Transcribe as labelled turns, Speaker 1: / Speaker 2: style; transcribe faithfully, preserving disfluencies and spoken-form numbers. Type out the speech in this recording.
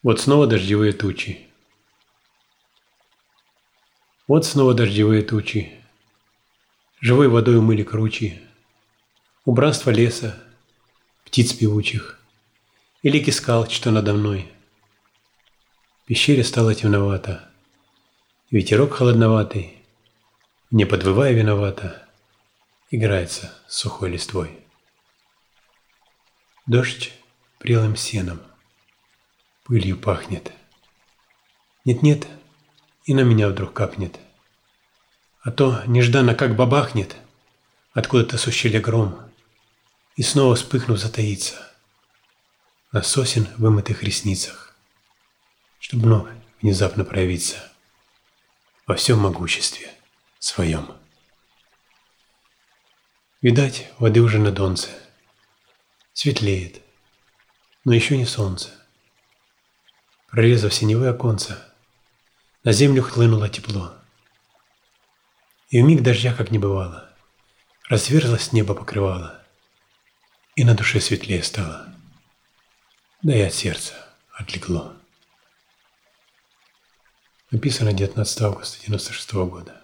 Speaker 1: Вот снова дождевые тучи. Вот снова дождевые тучи. Живой водой умыли кручи. Убранство леса, птиц певучих, и лики скал, что надо мной. В пещере стало темновато. Ветерок холодноватый, не подвывая виновато, играется с сухой листвой. Дождь прелым сеном, пылью пахнет. Нет-нет, и на меня вдруг капнет. А то нежданно как бабахнет откуда-то с ущелья гром, и снова вспыхнув затаится на сосен вымытых ресницах, чтоб вновь внезапно проявиться во всем могуществе своем. Видать, воды уже на донце, светлеет, но еще не солнце. Прорезав синевые оконца, на землю хлынуло тепло. И вмиг дождя, как не бывало, разверзлось небо покрывало, и на душе светлее стало, да и от сердца отлегло. Написано девятнадцатого августа девяносто шестого года.